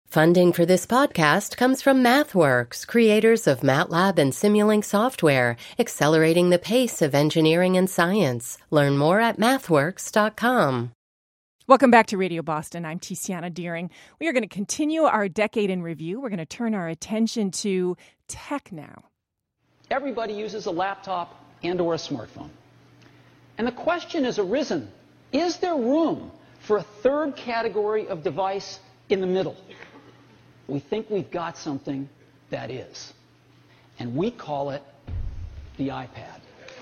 Funding for this podcast comes from MathWorks, creators of MATLAB and Simulink software, accelerating the pace of engineering and science. Learn more at mathworks.com. Welcome back to Radio Boston. I'm Tiziana Deering. We are going to continue our decade in review. We're going to turn our attention to tech now. Everybody uses a laptop and or a smartphone. And the question has arisen, is there room for a third category of device in the middle? We think we've got something that is. And we call it the iPad.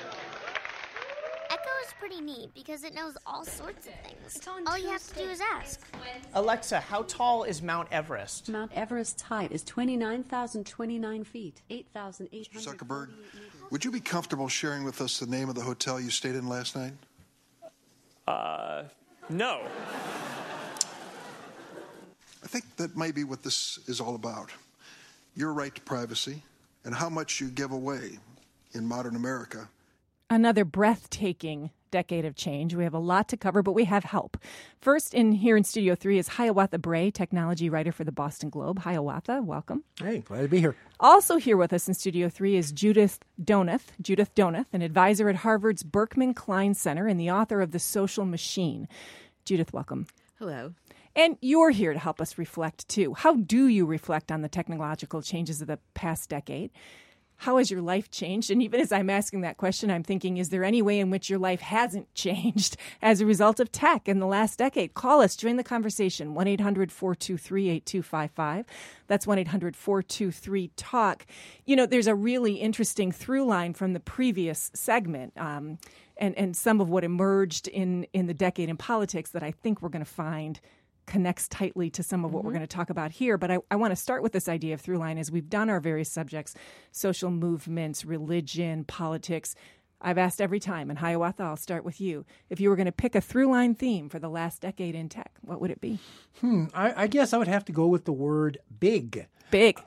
Echo is pretty neat because it knows all sorts of things. All you have to do is ask. Alexa, how tall is Mount Everest? Mount Everest's height is 29,029 feet, 8,800. Zuckerberg, would you be comfortable sharing with us the name of the hotel you stayed in last night? No. I think that may be what this is all about. Your right to privacy and how much you give away in modern America. Another breathtaking decade of change. We have a lot to cover, but we have help. First, here in Studio 3 is Hiawatha Bray, technology writer for the Boston Globe. Hiawatha, welcome. Hey, glad to be here. Also here with us in Studio 3 is Judith Donath, an advisor at Harvard's Berkman Klein Center and the author of The Social Machine. Judith, welcome. Hello. And you're here to help us reflect, too. How do you reflect on the technological changes of the past decade? How has your life changed? And even as I'm asking that question, I'm thinking, is there any way in which your life hasn't changed as a result of tech in the last decade? Call us. Join the conversation. 1-800-423-8255. That's 1-800-423-TALK. You know, there's a really interesting through line from the previous segment and some of what emerged in the decade in politics that I think we're going to find connects tightly to some of what we're going to talk about here. But I want to start with this idea of through line as we've done our various subjects, social movements, religion, politics. I've asked every time, and Hiawatha, I'll start with you. If you were going to pick a through line theme for the last decade in tech, what would it be? I guess I would have to go with the word big. Big.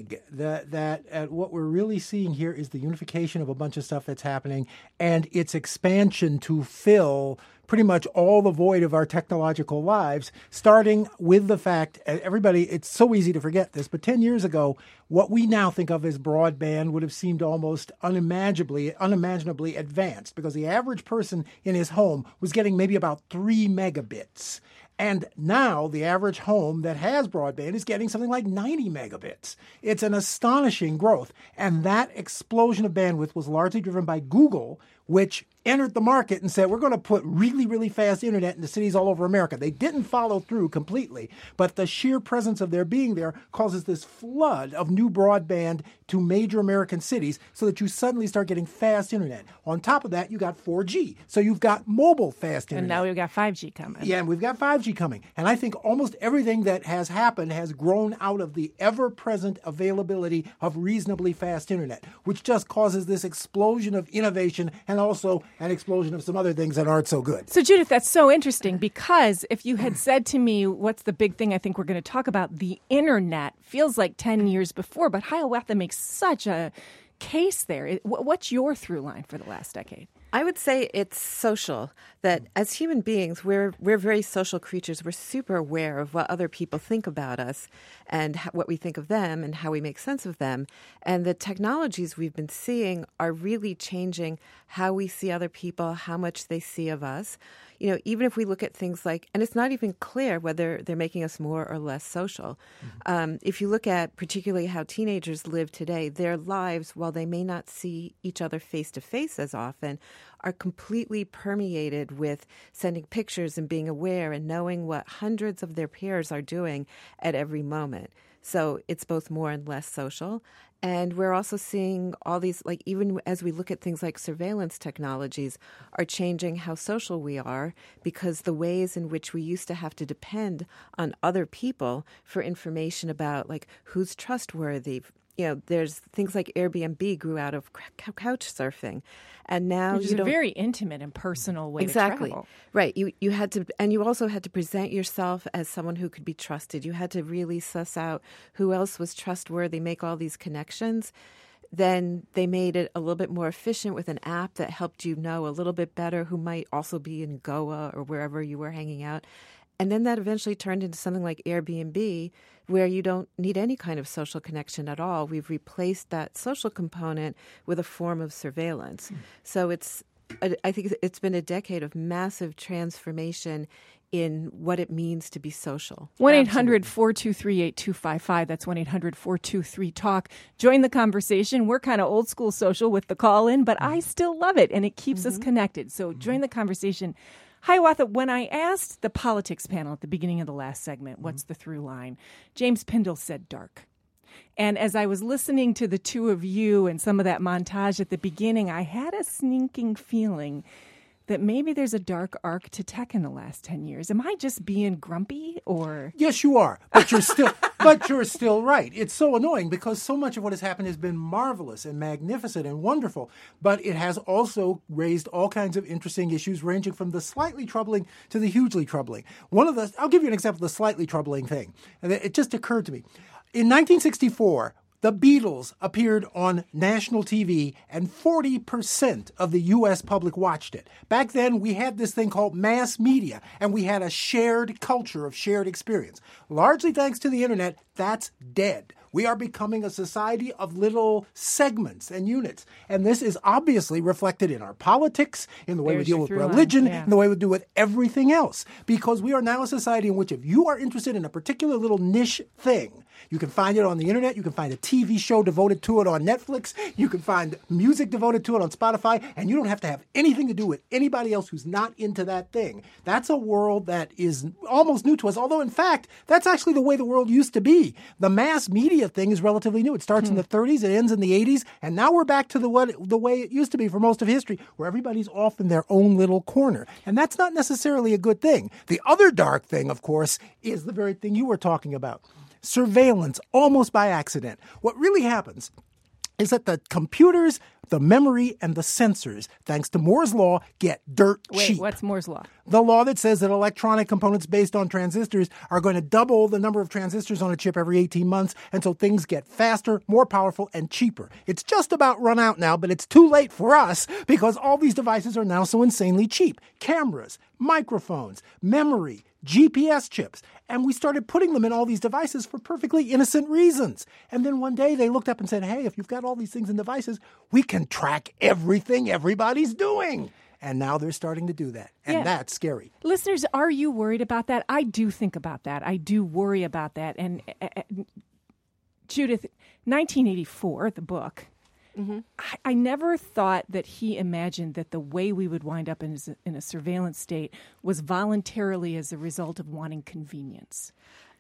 That what we're really seeing here is the unification of a bunch of stuff that's happening and its expansion to fill pretty much all the void of our technological lives, starting with the fact, everybody, it's so easy to forget this, but 10 years ago, what we now think of as broadband would have seemed almost unimaginably advanced because the average person in his home was getting maybe about 3 megabits. And now the average home that has broadband is getting something like 90 megabits. It's an astonishing growth. And that explosion of bandwidth was largely driven by Google, which entered the market and said, we're going to put really, really fast internet into cities all over America. They didn't follow through completely, but the sheer presence of their being there causes this flood of new broadband to major American cities so that you suddenly start getting fast internet. On top of that, you got 4G. So you've got mobile fast internet. And now we've got 5G coming. Yeah, and we've got 5G coming. And I think almost everything that has happened has grown out of the ever-present availability of reasonably fast internet, which just causes this explosion of innovation and also an explosion of some other things that aren't so good. So, Judith, that's so interesting because if you had said to me, what's the big thing I think we're going to talk about, the internet feels like 10 years before, but Hiawatha makes such a case there. What's your through line for the last decade? I would say it's social, that as human beings, we're very social creatures. We're super aware of what other people think about us and what we think of them and how we make sense of them. And the technologies we've been seeing are really changing how we see other people, how much they see of us. You know, even if we look at things like, and it's not even clear whether they're making us more or less social. If you look at particularly how teenagers live today, their lives, while they may not see each other face to face as often, are completely permeated with sending pictures and being aware and knowing what hundreds of their peers are doing at every moment. So it's both more and less social. And we're also seeing all these, like even as we look at things like surveillance technologies, are changing how social we are because the ways in which we used to have to depend on other people for information about like who's trustworthy. You know, there's things like Airbnb grew out of couch surfing. And now which is a very intimate and personal way to travel. Right. You had to, and you also had to present yourself as someone who could be trusted. You had to really suss out who else was trustworthy, make all these connections. Then they made it a little bit more efficient with an app that helped you know a little bit better who might also be in Goa or wherever you were hanging out. And then that eventually turned into something like Airbnb, where you don't need any kind of social connection at all. We've replaced that social component with a form of surveillance. So I think it's been a decade of massive transformation in what it means to be social. 1-800-423-8255. That's 1-800-423-TALK. Join the conversation. We're kind of old school social with the call in, but I still love it, and it keeps us connected. So join the conversation. Hiawatha, when I asked the politics panel at the beginning of the last segment, what's the through line, James Pindell said dark. And as I was listening to the two of you and some of that montage at the beginning, I had a sneaking feeling that maybe there's a dark arc to tech in the last 10 years. Am I just being grumpy, or? Yes, you are, but you're still right. It's so annoying because so much of what has happened has been marvelous and magnificent and wonderful, but it has also raised all kinds of interesting issues ranging from the slightly troubling to the hugely troubling. I'll give you an example of the slightly troubling thing. And it just occurred to me. In 1964, the Beatles appeared on national TV, and 40% of the U.S. public watched it. Back then, we had this thing called mass media, and we had a shared culture of shared experience. Largely thanks to the internet, that's dead. We are becoming a society of little segments and units. And this is obviously reflected in our politics, in the way we deal with religion, in the way we deal with everything else. Because we are now a society in which if you are interested in a particular little niche thing, you can find it on the internet, you can find a TV show devoted to it on Netflix, you can find music devoted to it on Spotify, and you don't have to have anything to do with anybody else who's not into that thing. That's a world that is almost new to us, although in fact, that's actually the way the world used to be. The mass media thing is relatively new. It starts in the 30s, it ends in the 80s, and now we're back to the way it used to be for most of history, where everybody's off in their own little corner. And that's not necessarily a good thing. The other dark thing, of course, is the very thing you were talking about. Surveillance, almost by accident. What really happens is that the computers, the memory, and the sensors, thanks to Moore's Law, get dirt cheap. Wait, what's Moore's Law? The law that says that electronic components based on transistors are going to double the number of transistors on a chip every 18 months, and so things get faster, more powerful, and cheaper. It's just about run out now, but it's too late for us because all these devices are now so insanely cheap. Cameras, microphones, memory, GPS chips. And we started putting them in all these devices for perfectly innocent reasons. And then one day they looked up and said, hey, if you've got all these things in devices, we can track everything everybody's doing. And now they're starting to do that. And that's scary. Listeners, are you worried about that? I do think about that. I do worry about that. And Judith, 1984, the book, I never thought that he imagined that the way we would wind up in a surveillance state was voluntarily as a result of wanting convenience.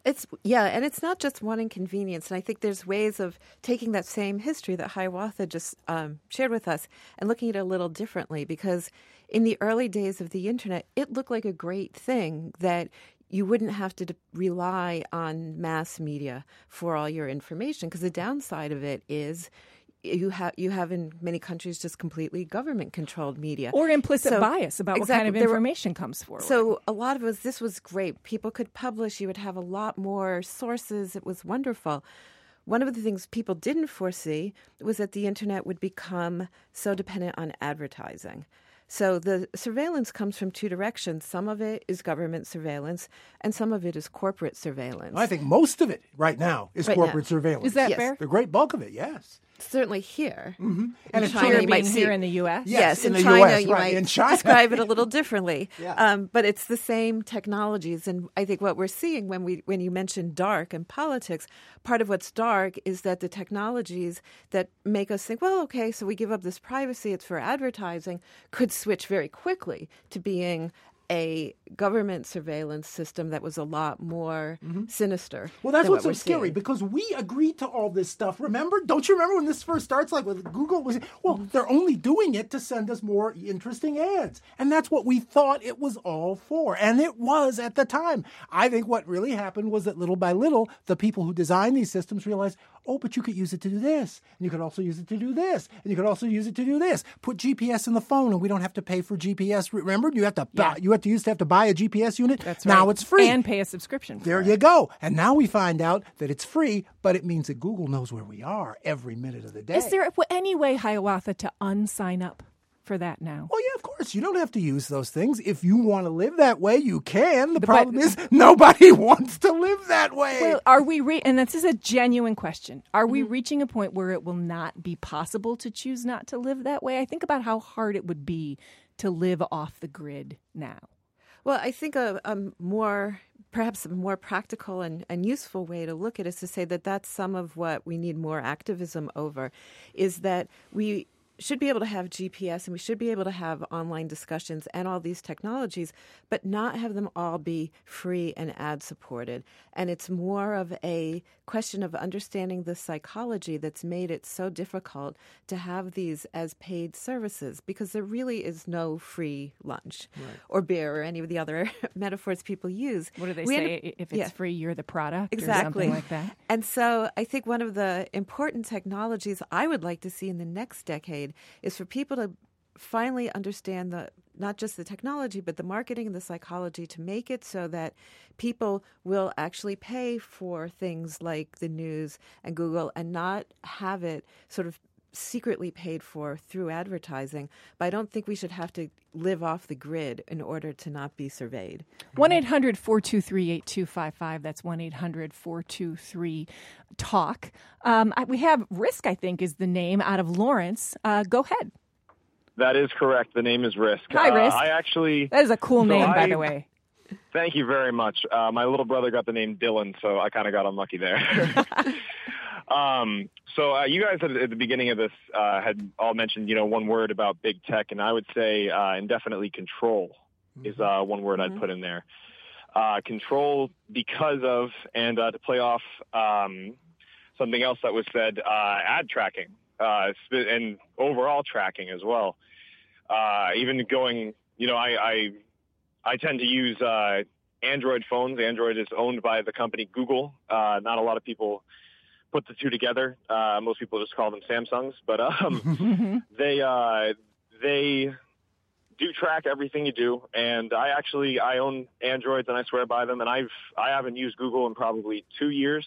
And it's not just wanting convenience. And I think there's ways of taking that same history that Hiawatha just shared with us and looking at it a little differently. Because in the early days of the internet, it looked like a great thing that you wouldn't have to rely on mass media for all your information. Because the downside of it is you have in many countries just completely government-controlled media. Or implicit bias about what kind of information comes forward. So a lot of this was great. People could publish. You would have a lot more sources. It was wonderful. One of the things people didn't foresee was that the internet would become so dependent on advertising. So the surveillance comes from two directions. Some of it is government surveillance, and some of it is corporate surveillance. I think most of it right now is corporate surveillance. Is that fair? The great bulk of it, yes. Certainly here. Mm-hmm. And in China, you might see here in the U.S.? Yes, in in the China, US, you right. might In China. describe it a little differently. Yeah. But it's the same technologies. And I think what we're seeing when you mention dark and politics, part of what's dark is that the technologies that make us think, well, okay, so we give up this privacy, it's for advertising, could switch very quickly to being a government surveillance system that was a lot more sinister. Well, that's than what's so scary, because we agreed to all this stuff. Remember? Don't you remember when this first starts, like with Google? They're only doing it to send us more interesting ads. And that's what we thought it was all for. And it was at the time. I think what really happened was that little by little, the people who designed these systems realized, oh, but you could use it to do this. And you could also use it to do this. And you could also use it to do this. Put GPS in the phone and we don't have to pay for GPS. Remember? You have to have to buy a GPS unit. That's right. Now it's free. And pay a subscription for There it. you go. And now we find out that it's free, but it means that Google knows where we are every minute of the day. Is there any way, Hiawatha, to unsign up for that now? Well, yeah, of course course, you don't have to use those things. If you want to live that way, you can. The problem is nobody wants to live that way. Well, are we, and this is a genuine question, are we reaching a point where it will not be possible to choose not to live that way? I think about how hard it would be to live off the grid now. Well, I think perhaps a more practical and useful way to look at it is to say that that's some of what we need more activism over, is that we should be able to have GPS and we should be able to have online discussions and all these technologies, but not have them all be free and ad supported. And it's more of a question of understanding the psychology that's made it so difficult to have these as paid services, because there really is no free lunch or beer or any of the other metaphors people use. What do they say? If it's free, you're the product, exactly. Or something like that? And so I think one of the important technologies I would like to see in the next decade is for people to finally understand not just the technology, but the marketing and the psychology to make it so that people will actually pay for things like the news and Google and not have it sort of secretly paid for through advertising. But I don't think we should have to live off the grid in order to not be surveyed. 1-800-423-8255. That's 1-800-423-TALK. We have Risk, I think, is the name, out of Lawrence. Go ahead. That is correct. The name is Risk. Hi, Risk. That is a cool name, by the way. Thank you very much. My little brother got the name Dylan, so I kind of got unlucky there. So you guys at the beginning of this had all mentioned, one word about big tech, and I would say indefinitely control is one word I'd put in there. Control because of, and to play off something else that was said, ad tracking and overall tracking as well. Even going, I tend to use Android phones. Android is owned by the company Google. Not a lot of people put the two together. Most people just call them Samsungs, but they do track everything you do. And I own Androids and I swear by them. And I haven't used Google in probably 2 years.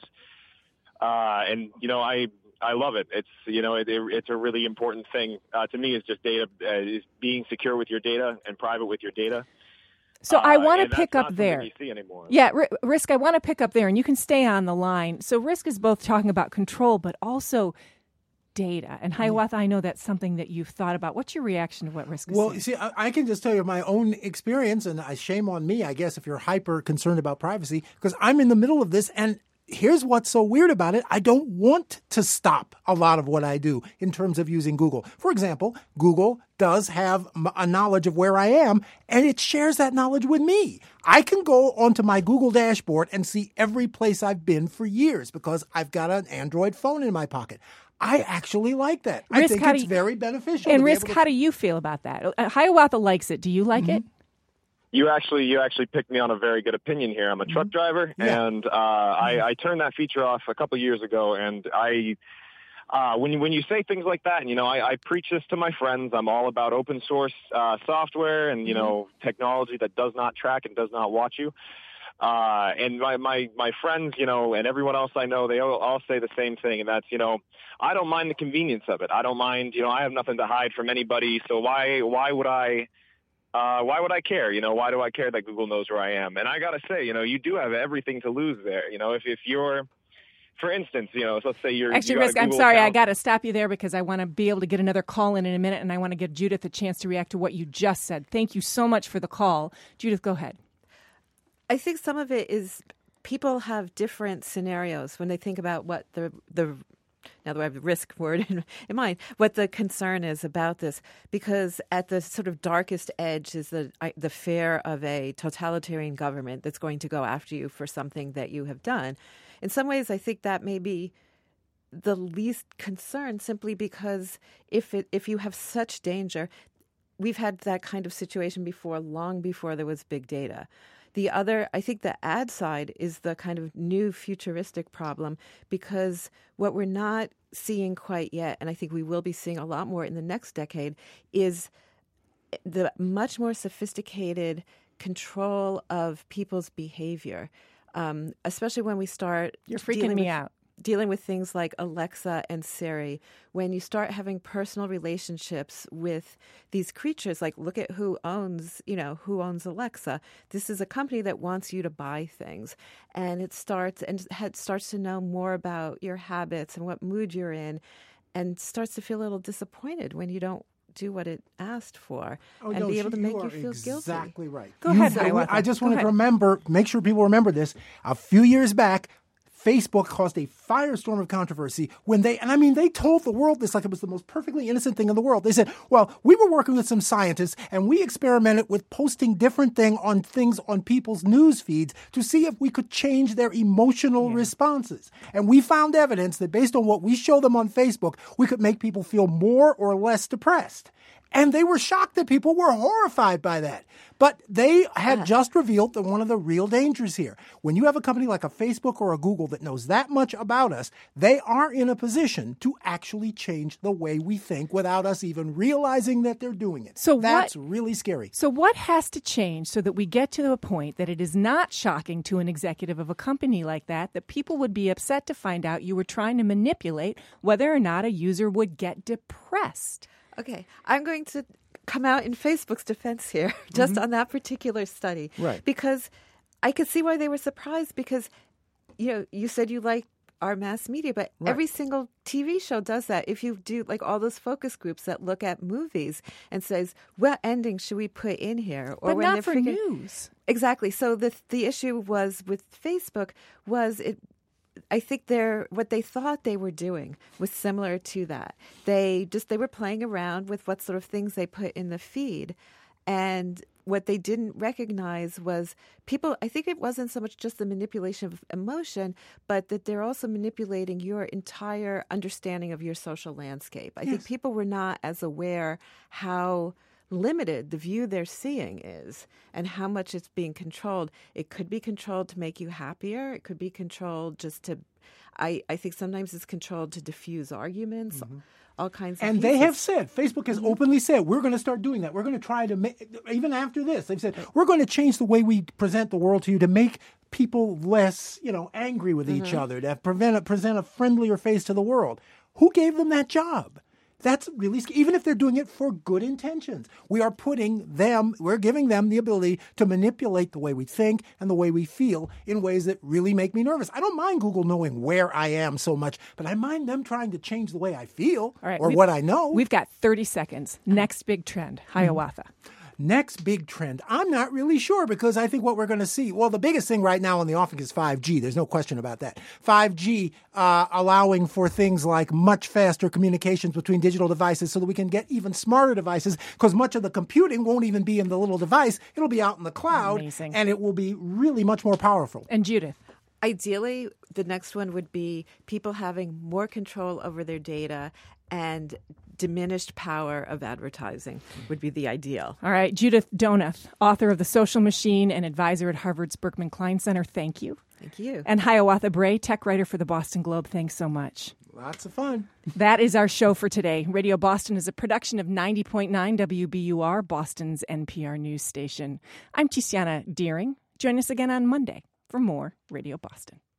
And I love it. It's it's a really important thing to me. Is just data, is being secure with your data and private with your data. So I want to pick up there. You see anymore. Yeah, Risk, I want to pick up there, and you can stay on the line. So Risk is both talking about control, but also data. And Hiawatha, I know that's something that you've thought about. What's your reaction to what Risk is saying? Well, you see, I can just tell you my own experience, and shame on me, I guess, if you're hyper concerned about privacy, because I'm in the middle of this, and here's what's so weird about it. I don't want to stop a lot of what I do in terms of using Google. For example, Google does have a knowledge of where I am, and it shares that knowledge with me. I can go onto my Google dashboard and see every place I've been for years because I've got an Android phone in my pocket. I actually like that. I think it's very beneficial. And Risk, how do you feel about that? Hiawatha likes it. Do you like it? You actually picked me on a very good opinion here. I'm a truck driver, and I turned that feature off a couple years ago. And when you say things like that, and I preach this to my friends. I'm all about open source software and technology that does not track and does not watch you. And my friends, and everyone else I know, they all say the same thing, and that's I don't mind the convenience of it. I don't mind. I have nothing to hide from anybody. So why would I? Why would I care? Why do I care that Google knows where I am? And I got to say, you do have everything to lose there. If you're, for instance, let's say you're... Actually, Risk, I'm sorry, I got to stop you there because I want to be able to get another call in a minute, and I want to give Judith a chance to react to what you just said. Thank you so much for the call. Judith, go ahead. I think some of it is people have different scenarios when they think about what now that I have the risk word in mind, what the concern is about this, because at the sort of darkest edge is the fear of a totalitarian government that's going to go after you for something that you have done. In some ways, I think that may be the least concern, simply because if you have such danger, we've had that kind of situation before, long before there was big data. The other, I think the ad side is the kind of new futuristic problem, because what we're not seeing quite yet, and I think we will be seeing a lot more in the next decade, is the much more sophisticated control of people's behavior, especially when we start... You're freaking me out. dealing with things like Alexa and Siri, when you start having personal relationships with these creatures, like look at who owns Alexa. This is a company that wants you to buy things, and it starts to know more about your habits and what mood you're in, and starts to feel a little disappointed when you don't do what it asked for, and be able to make you feel guilty. Exactly right. Go ahead, Hiawatha. I just wanted to make sure people remember this. A few years back, Facebook caused a firestorm of controversy when they told the world this like it was the most perfectly innocent thing in the world. They said, well, we were working with some scientists and we experimented with posting different things on people's news feeds to see if we could change their emotional responses. And we found evidence that based on what we show them on Facebook, we could make people feel more or less depressed. And they were shocked that people were horrified by that. But they had just revealed that one of the real dangers here, when you have a company like a Facebook or a Google that knows that much about us, they are in a position to actually change the way we think without us even realizing that they're doing it. So that's really scary. So what has to change so that we get to the point that it is not shocking to an executive of a company like that people would be upset to find out you were trying to manipulate whether or not a user would get depressed? Okay, I'm going to come out in Facebook's defense here, just on that particular study. Right. Because I could see why they were surprised because, you said you like our mass media, but every single TV show does that. If you do like all those focus groups that look at movies and says, what ending should we put in here? Or but when not for news. Exactly. So the issue was with Facebook was I think what they thought they were doing was similar to that. They were playing around with what sort of things they put in the feed. And what they didn't recognize was people, I think it wasn't so much just the manipulation of emotion, but that they're also manipulating your entire understanding of your social landscape. I think people were not as aware how limited the view they're seeing is and how much it's being controlled. It could be controlled to make you happier. It could be controlled just to, I think sometimes it's controlled to diffuse arguments, all kinds of And pieces. they have said, Facebook has openly said, we're going to start doing that. We're going to try to make, even after this, they've said, we're going to change the way we present the world to you to make people less, angry with each other, to present a friendlier face to the world. Who gave them that job? That's really scary. Even if they're doing it for good intentions. We're giving them the ability to manipulate the way we think and the way we feel in ways that really make me nervous. I don't mind Google knowing where I am so much, but I mind them trying to change the way I feel or what I know. We've got 30 seconds. Next big trend, Hiawatha. Next big trend. I'm not really sure because I think what we're going to see, well, the biggest thing right now on the offing is 5G. There's no question about that. 5G allowing for things like much faster communications between digital devices so that we can get even smarter devices because much of the computing won't even be in the little device. It'll be out in the cloud. Amazing. And it will be really much more powerful. And Judith? Ideally, the next one would be people having more control over their data and diminished power of advertising would be the ideal. All right. Judith Donath, author of The Social Machine and advisor at Harvard's Berkman Klein Center. Thank you. Thank you. And Hiawatha Bray, tech writer for the Boston Globe. Thanks so much. Lots of fun. That is our show for today. Radio Boston is a production of 90.9 WBUR, Boston's NPR news station. I'm Tiziana Deering. Join us again on Monday for more Radio Boston.